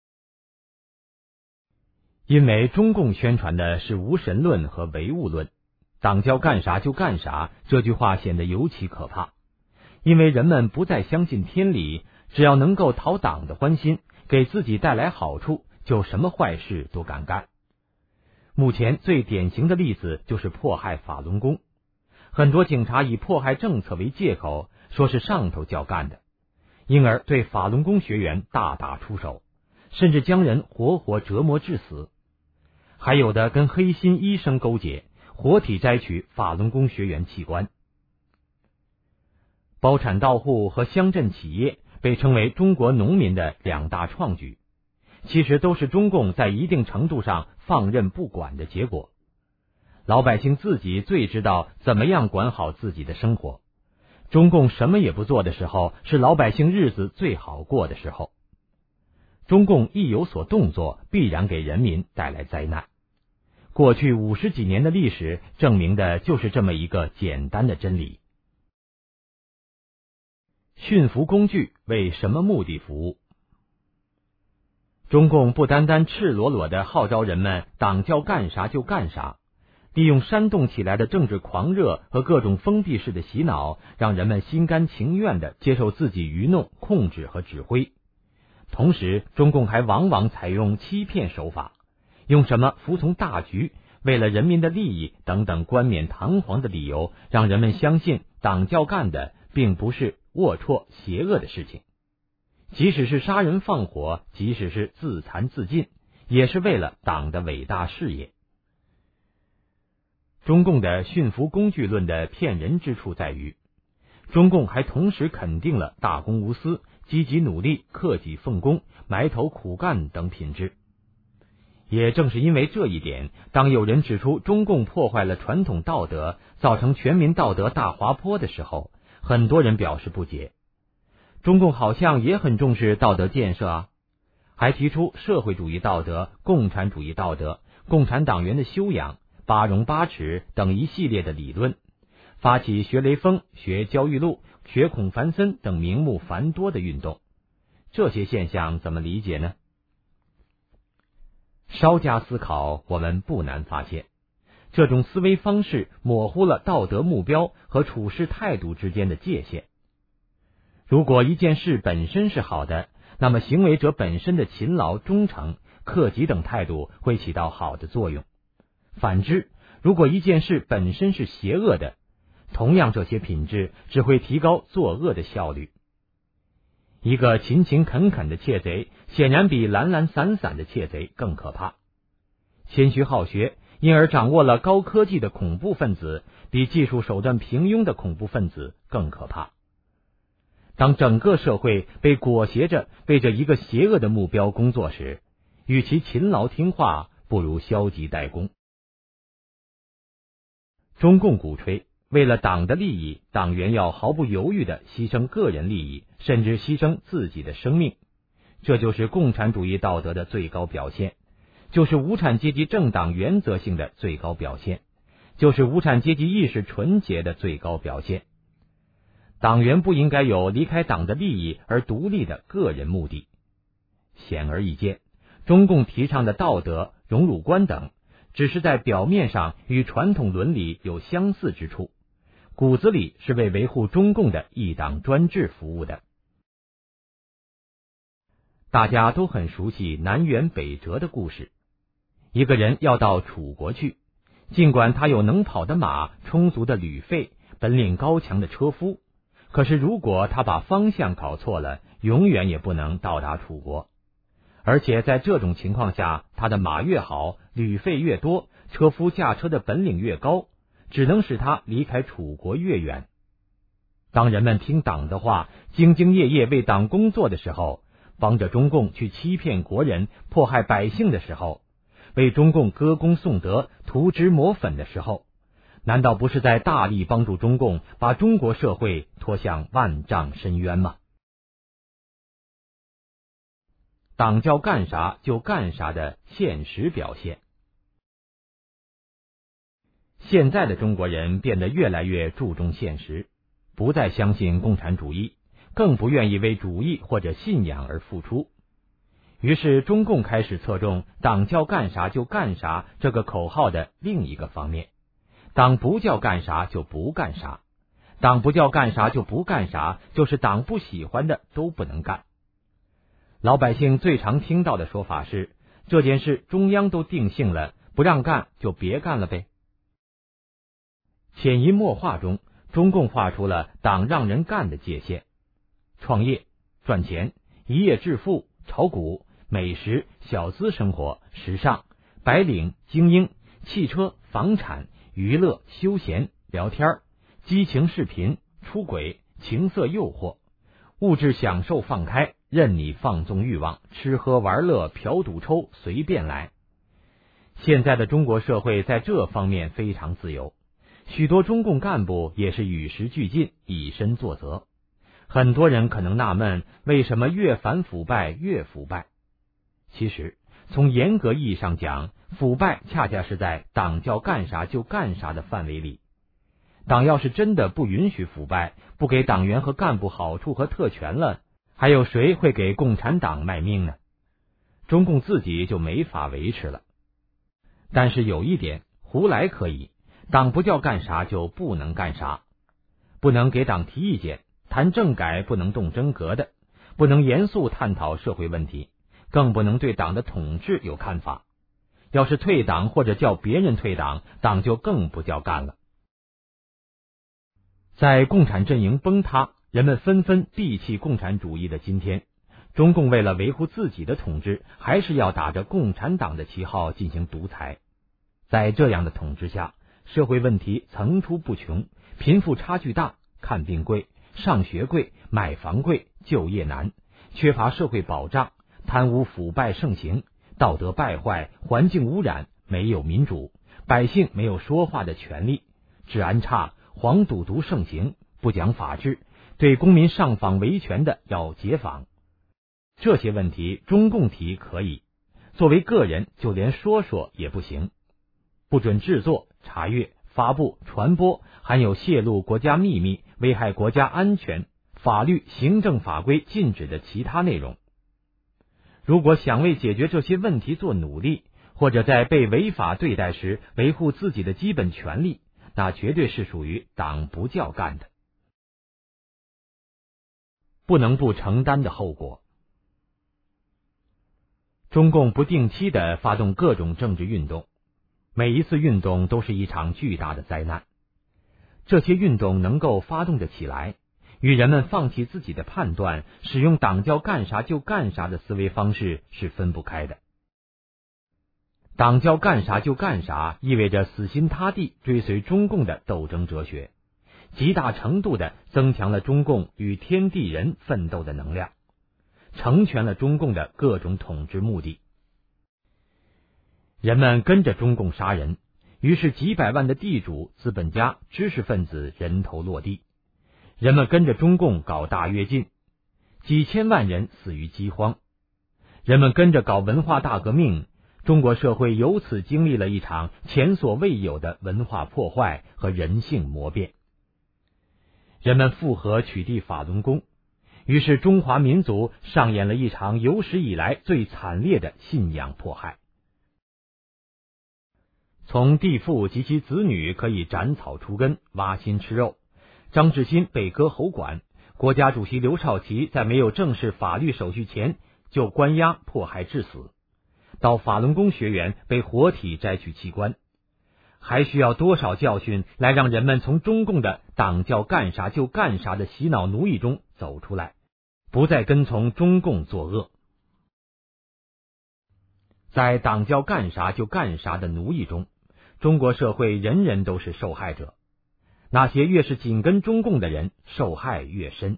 因为中共宣传的是无神论和唯物论，党叫干啥就干啥，这句话显得尤其可怕。因为人们不再相信天理，只要能够讨党的欢心，给自己带来好处，就什么坏事都敢干。目前最典型的例子就是迫害法轮功，很多警察以迫害政策为借口，说是上头叫干的，因而对法轮功学员大打出手，甚至将人活活折磨致死。还有的跟黑心医生勾结，活体摘取法轮功学员器官。包产到户和乡镇企业被称为中国农民的两大创举，其实都是中共在一定程度上放任不管的结果。老百姓自己最知道怎么样管好自己的生活，中共什么也不做的时候，是老百姓日子最好过的时候。中共一有所动作，必然给人民带来灾难。过去五十几年的历史证明的就是这么一个简单的真理。驯服工具为什么目的服务？中共不单单赤裸裸地号召人们党叫干啥就干啥，利用煽动起来的政治狂热和各种封闭式的洗脑，让人们心甘情愿地接受自己愚弄、控制和指挥。同时，中共还往往采用欺骗手法，用什么服从大局、为了人民的利益等等冠冕堂皇的理由，让人们相信党叫干的并不是龌龊邪恶的事情。即使是杀人放火，即使是自残自尽，也是为了党的伟大事业。 中共的驯服工具论的骗人之处在于，中共还同时肯定了大公无私、积极努力、克己奉公、埋头苦干等品质。也正是因为这一点，当有人指出中共破坏了传统道德，造成全民道德大滑坡的时候，很多人表示不解。中共好像也很重视道德建设啊，还提出社会主义道德、共产主义道德、共产党员的修养、八荣八耻等一系列的理论，发起学雷锋、学焦裕禄、学孔繁森等名目繁多的运动。这些现象怎么理解呢？稍加思考，我们不难发现，这种思维方式模糊了道德目标和处事态度之间的界限。如果一件事本身是好的，那么行为者本身的勤劳、忠诚、克己等态度会起到好的作用。反之，如果一件事本身是邪恶的，同样这些品质只会提高作恶的效率。一个勤勤恳恳的窃贼，显然比懒懒散散的窃贼更可怕。谦虚好学，因而掌握了高科技的恐怖分子，比技术手段平庸的恐怖分子更可怕。当整个社会被裹挟着为着一个邪恶的目标工作时，与其勤劳听话，不如消极怠工。中共鼓吹为了党的利益，党员要毫不犹豫地牺牲个人利益，甚至牺牲自己的生命。这就是共产主义道德的最高表现，就是无产阶级政党原则性的最高表现，就是无产阶级意识纯洁的最高表现。党员不应该有离开党的利益而独立的个人目的。显而易见，中共提倡的道德、荣辱观等，只是在表面上与传统伦理有相似之处，骨子里是为维护中共的一党专制服务的。大家都很熟悉南辕北辙的故事。一个人要到楚国去，尽管他有能跑的马、充足的旅费、本领高强的车夫，可是如果他把方向搞错了，永远也不能到达楚国。而且在这种情况下，他的马越好，旅费越多，车夫驾车的本领越高，只能使他离开楚国越远。当人们听党的话，兢兢业业为党工作的时候，帮着中共去欺骗国人、迫害百姓的时候，为中共歌功颂德、涂脂抹粉的时候，难道不是在大力帮助中共把中国社会拖向万丈深渊吗？党叫干啥就干啥的现实表现。现在的中国人变得越来越注重现实，不再相信共产主义，更不愿意为主义或者信仰而付出。于是中共开始侧重党叫干啥就干啥这个口号的另一个方面，党不叫干啥就不干啥，党不叫干啥就不干啥，就是党不喜欢的都不能干。老百姓最常听到的说法是，这件事中央都定性了，不让干就别干了呗。潜移默化中，中共画出了党让人干的界限。创业、赚钱、一夜致富、炒股、美食、小资生活、时尚、白领、精英、汽车、房产、娱乐、休闲、聊天、激情视频、出轨、情色诱惑、物质享受放开，任你放纵欲望，吃喝玩乐、嫖赌抽，随便来。现在的中国社会在这方面非常自由，许多中共干部也是与时俱进，以身作则。很多人可能纳闷，为什么越反腐败越腐败？其实从严格意义上讲，腐败恰恰是在党叫干啥就干啥的范围里。党要是真的不允许腐败，不给党员和干部好处和特权了，还有谁会给共产党卖命呢？中共自己就没法维持了。但是有一点，胡来可以，党不叫干啥就不能干啥，不能给党提意见，谈政改不能动真格的，不能严肃探讨社会问题，更不能对党的统治有看法。要是退党或者叫别人退党，党就更不叫干了。在共产阵营崩塌，人们纷纷鄙弃共产主义的今天，中共为了维护自己的统治，还是要打着共产党的旗号进行独裁。在这样的统治下， 社会问题层出不穷，贫富差距大，看病贵，上学贵，买房贵，就业难，缺乏社会保障，贪污腐败盛行，道德败坏，环境污染，没有民主，百姓没有说话的权利，治安差，黄赌毒盛行，不讲法治，对公民上访维权的要解访。这些问题中共提可以，作为个人就连说说也不行。不准制作、查阅、发布、传播含有泄露国家秘密、危害国家安全、法律、行政法规禁止的其他内容。如果想为解决这些问题做努力，或者在被违法对待时维护自己的基本权利，那绝对是属于党不教干的，不能不承担的后果。中共不定期地发动各种政治运动，每一次运动都是一场巨大的灾难。这些运动能够发动得起来，与人们放弃自己的判断，使用党叫干啥就干啥的思维方式是分不开的。党叫干啥就干啥，意味着死心塌地追随中共的斗争哲学，极大程度地增强了中共与天地人奋斗的能量，成全了中共的各种统治目的。人们跟着中共杀人，于是几百万的地主、资本家、知识分子人头落地；人们跟着中共搞大跃进，几千万人死于饥荒；人们跟着搞文化大革命，中国社会由此经历了一场前所未有的文化破坏和人性磨变。人们附和取缔法轮功，于是中华民族上演了一场有史以来最惨烈的信仰迫害。从地富及其子女可以斩草除根、挖心吃肉，张志新被割喉管，国家主席刘少奇在没有正式法律手续前就关押迫害致死，到法轮功学员被活体摘取器官，还需要多少教训来让人们从中共的党叫干啥就干啥的洗脑奴役中走出来，不再跟从中共作恶。在党叫干啥就干啥的奴役中，中国社会人人都是受害者，那些越是紧跟中共的人，受害越深。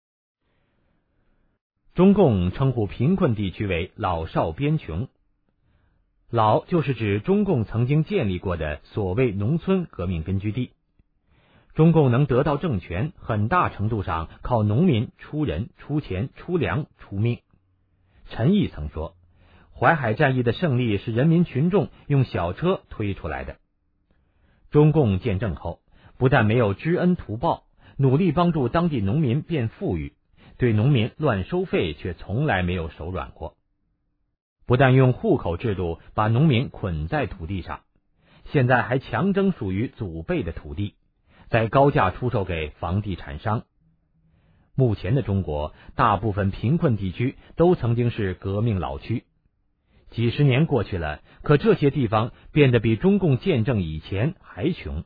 中共称呼贫困地区为老少边穷，老就是指中共曾经建立过的所谓农村革命根据地。中共能得到政权，很大程度上靠农民出人、出钱、出粮、出命。陈毅曾说，淮海战役的胜利是人民群众用小车推出来的。中共建政后，不但没有知恩图报，努力帮助当地农民变富裕，对农民乱收费却从来没有手软过。不但用户口制度把农民捆在土地上，现在还强征属于祖辈的土地，再高价出售给房地产商。目前的中国，大部分贫困地区都曾经是革命老区。几十年过去了，可这些地方变得比中共建政以前还穷。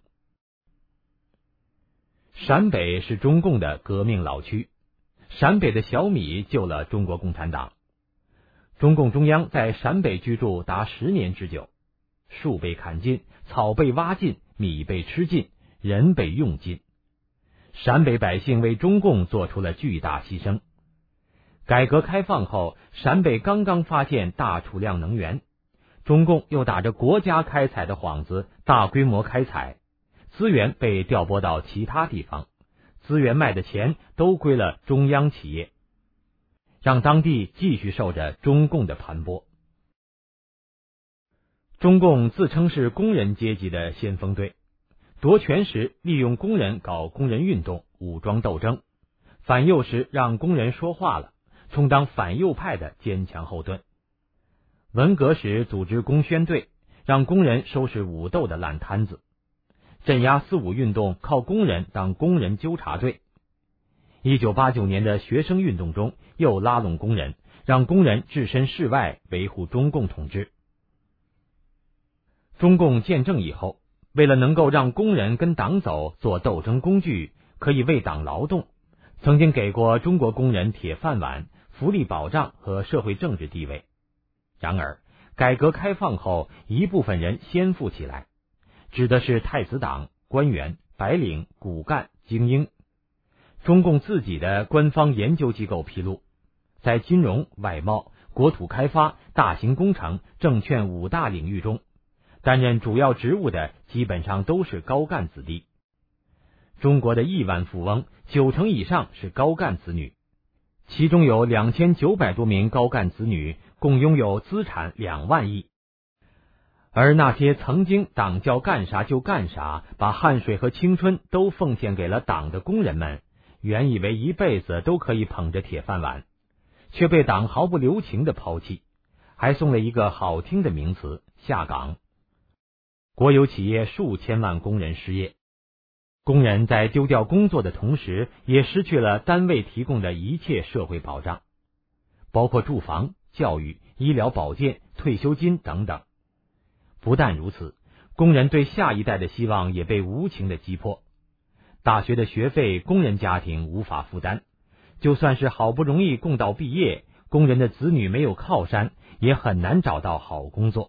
陕北是中共的革命老区，陕北的小米救了中国共产党。中共中央在陕北居住达十年之久，树被砍尽，草被挖尽，米被吃尽，人被用尽。陕北百姓为中共做出了巨大牺牲。改革开放后，陕北刚刚发现大储量能源，中共又打着国家开采的幌子大规模开采，资源被调拨到其他地方，资源卖的钱都归了中央企业，让当地继续受着中共的盘剥。中共自称是工人阶级的先锋队，夺权时利用工人搞工人运动、武装斗争，反右时让工人说话了，充当反右派的坚强后盾。文革时组织工宣队，让工人收拾武斗的烂摊子，镇压四五运动靠工人当工人纠察队。一九八九年的学生运动中，又拉拢工人，让工人置身事外，维护中共统治。中共建政以后，为了能够让工人跟党走，做斗争工具，可以为党劳动，曾经给过中国工人铁饭碗、福利保障和社会政治地位。然而，改革开放后，一部分人先富起来， 指的是太子党、官员、白领、骨干、精英。中共自己的官方研究机构披露，在金融、外贸、国土开发、大型工程、证券五大领域中，担任主要职务的基本上都是高干子弟。中国的亿万富翁九成以上是高干子女，其中有两千九百多名高干子女共拥有资产两万亿。而那些曾经党叫干啥就干啥，把汗水和青春都奉献给了党的工人们，原以为一辈子都可以捧着铁饭碗，却被党毫不留情地抛弃，还送了一个好听的名词——下岗。国有企业数千万工人失业，工人在丢掉工作的同时，也失去了单位提供的一切社会保障，包括住房、教育、医疗保健、退休金等等。不但如此，工人对下一代的希望也被无情的击破。大学的学费，工人家庭无法负担，就算是好不容易供到毕业，工人的子女没有靠山，也很难找到好工作。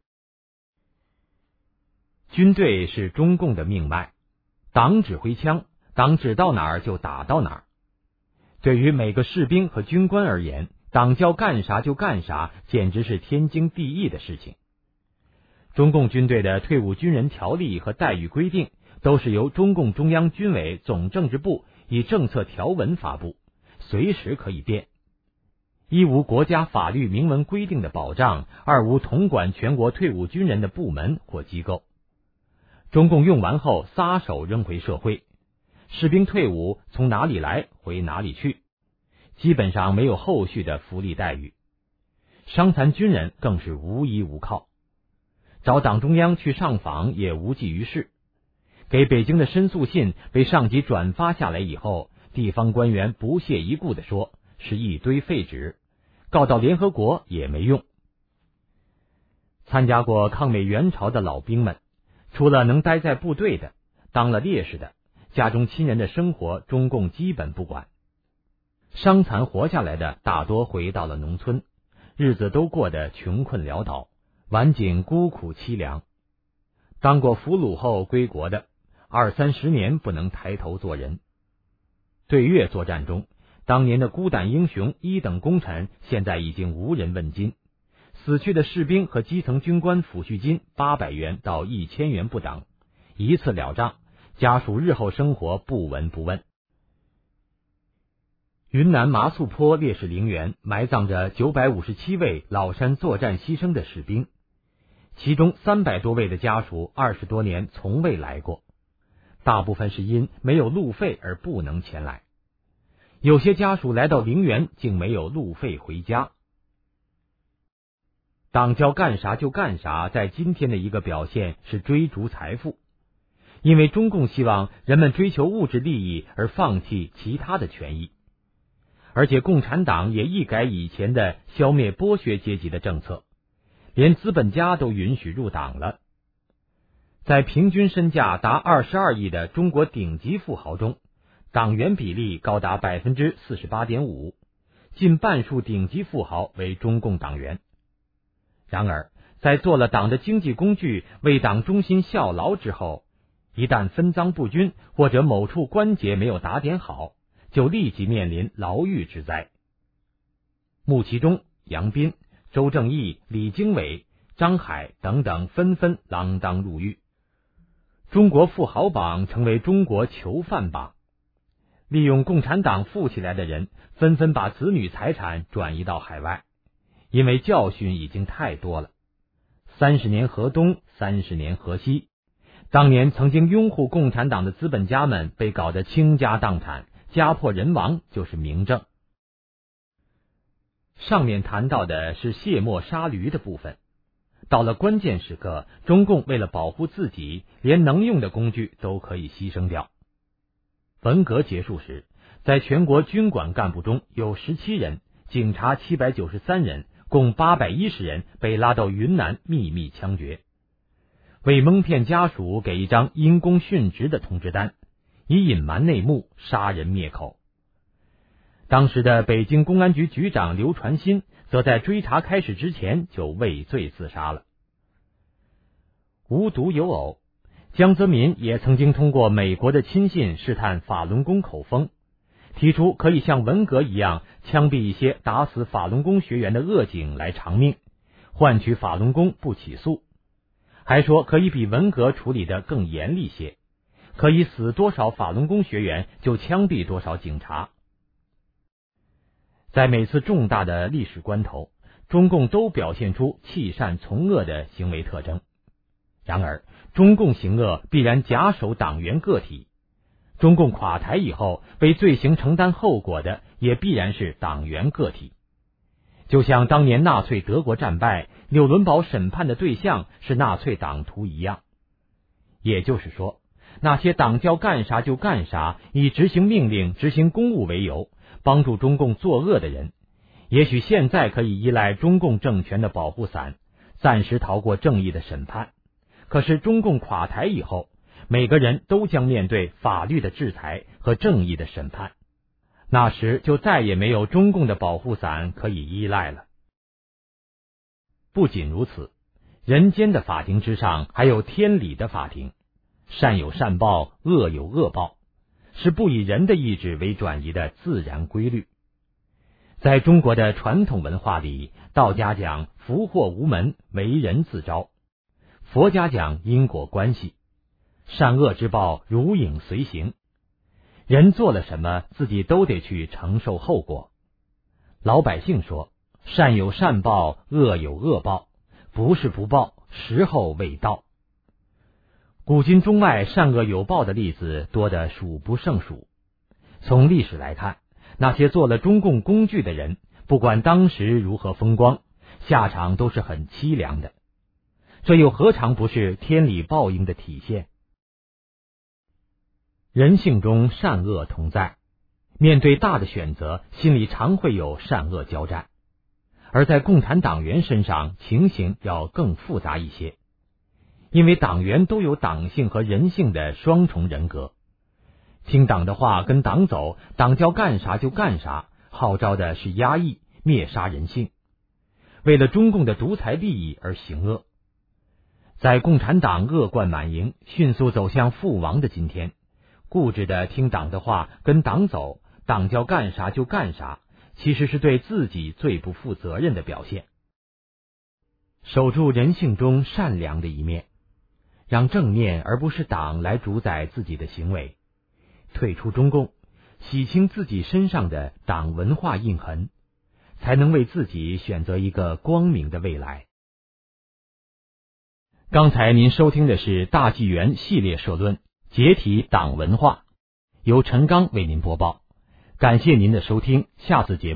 军队是中共的命脉，党指挥枪，党指到哪儿就打到哪儿。对于每个士兵和军官而言，党叫干啥就干啥，简直是天经地义的事情。中共军队的退伍军人条例和待遇规定都是由中共中央军委总政治部以政策条文发布，随时可以变。一无国家法律明文规定的保障，二无统管全国退伍军人的部门或机构。中共用完后撒手扔回社会，士兵退伍从哪里来回哪里去，基本上没有后续的福利待遇。伤残军人更是无依无靠，找党中央去上访也无济于事。给北京的申诉信被上级转发下来以后，地方官员不屑一顾地说是一堆废纸，告到联合国也没用。参加过抗美援朝的老兵们，除了能待在部队的，当了烈士的，家中亲人的生活中共基本不管。伤残活下来的大多回到了农村，日子都过得穷困潦倒，晚景孤苦凄凉。当过俘虏后归国的，二三十年不能抬头做人。对越作战中，当年的孤胆英雄一等功臣现在已经无人问津，死去的士兵和基层军官抚恤金八百元到一千元不等，一次了账，家属日后生活不闻不问。云南麻素坡烈士陵园埋葬着九百五十七位老山作战牺牲的士兵，其中三百多位的家属二十多年从未来过，大部分是因没有路费而不能前来，有些家属来到陵园竟没有路费回家。党叫干啥就干啥，在今天的一个表现是追逐财富，因为中共希望人们追求物质利益而放弃其他的权益，而且共产党也一改以前的消灭剥削阶级的政策，连资本家都允许入党了。在平均身价达二十二亿的中国顶级富豪中，党员比例高达 百分之四十八点五， 近半数顶级富豪为中共党员。然而，在做了党的经济工具，为党忠心效劳之后，一旦分赃不均或者某处关节没有打点好，就立即面临牢狱之灾。穆其中、杨斌、周正义、李经纬、张海等等纷纷锒铛入狱。中国富豪榜成为中国囚犯榜，利用共产党富起来的人纷纷把子女财产转移到海外，因为教训已经太多了。三十年河东，三十年河西，当年曾经拥护共产党的资本家们被搞得倾家荡产，家破人亡就是明证。上面谈到的是卸磨杀驴的部分，到了关键时刻，中共为了保护自己，连能用的工具都可以牺牲掉。文革结束时，在全国军管干部中有十七人，警察七百九十三人，共八百一十人被拉到云南秘密枪决，为蒙骗家属给一张因公殉职的通知单，以隐瞒内幕，杀人灭口。当时的北京公安局局长刘传新则在追查开始之前就畏罪自杀了。无独有偶， 江泽民也曾经通过美国的亲信试探法轮功口风，提出可以像文革一样枪毙一些打死法轮功学员的恶警来偿命，换取法轮功不起诉，还说可以比文革处理得更严厉些，可以死多少法轮功学员就枪毙多少警察。在每次重大的历史关头，中共都表现出弃善从恶的行为特征。然而，中共行恶必然假手党员个体，中共垮台以后，为罪行承担后果的也必然是党员个体。就像当年纳粹德国战败，纽伦堡审判的对象是纳粹党徒一样。也就是说，那些党叫干啥就干啥，以执行命令、执行公务为由，帮助中共作恶的人，也许现在可以依赖中共政权的保护伞，暂时逃过正义的审判。可是中共垮台以后，每个人都将面对法律的制裁和正义的审判，那时就再也没有中共的保护伞可以依赖了。不仅如此，人间的法庭之上还有天理的法庭，善有善报，恶有恶报，是不以人的意志为转移的自然规律。在中国的传统文化里，道家讲福祸无门，为人自招；佛家讲因果关系，善恶之报如影随形，人做了什么，自己都得去承受后果。老百姓说，善有善报，恶有恶报，不是不报，时候未到。古今中外善恶有报的例子多得数不胜数。从历史来看，那些做了中共工具的人，不管当时如何风光，下场都是很凄凉的。这又何尝不是天理报应的体现？人性中善恶同在，面对大的选择，心里常会有善恶交战。而在共产党员身上，情形要更复杂一些，因为党员都有党性和人性的双重人格，听党的话跟党走，党叫干啥就干啥，号召的是压抑、灭杀人性，为了中共的独裁利益而行恶。在共产党恶贯满盈、迅速走向覆亡的今天，固执的听党的话跟党走，党叫干啥就干啥，其实是对自己最不负责任的表现。守住人性中善良的一面，让正念而不是党来主宰自己的行为，退出中共，洗清自己身上的党文化印痕，才能为自己选择一个光明的未来。刚才您收听的是大纪元系列社论《解体党文化》，由陈刚为您播报。感谢您的收听，下次节目